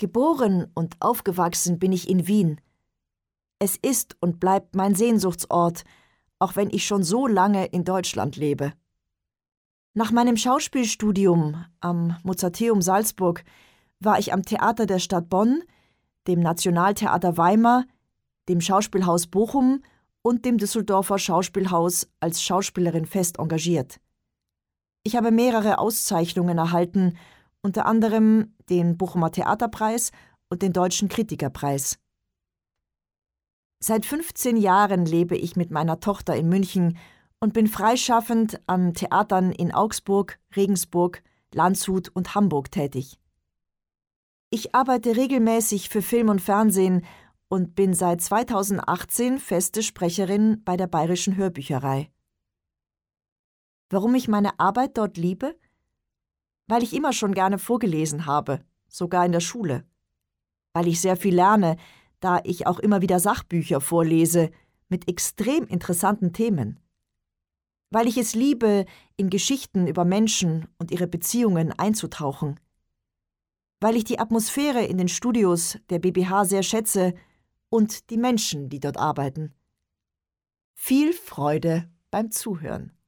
Geboren und aufgewachsen bin ich in Wien. Es ist und bleibt mein Sehnsuchtsort, auch wenn ich schon so lange in Deutschland lebe. Nach meinem Schauspielstudium am Mozarteum Salzburg war ich am Theater der Stadt Bonn, dem Nationaltheater Weimar, dem Schauspielhaus Bochum und dem Düsseldorfer Schauspielhaus als Schauspielerin fest engagiert. Ich habe mehrere Auszeichnungen erhalten, unter anderem den Bochumer Theaterpreis und den Deutschen Kritikerpreis. Seit 15 Jahren lebe ich mit meiner Tochter in München und bin freischaffend an Theatern in Augsburg, Regensburg, Landshut und Hamburg tätig. Ich arbeite regelmäßig für Film und Fernsehen und bin seit 2018 feste Sprecherin bei der Bayerischen Hörbücherei. Warum ich meine Arbeit dort liebe? Weil ich immer schon gerne vorgelesen habe, sogar in der Schule. Weil ich sehr viel lerne, da ich auch immer wieder Sachbücher vorlese mit extrem interessanten Themen. Weil ich es liebe, in Geschichten über Menschen und ihre Beziehungen einzutauchen. Weil ich die Atmosphäre in den Studios der BBH sehr schätze und die Menschen, die dort arbeiten. Viel Freude beim Zuhören.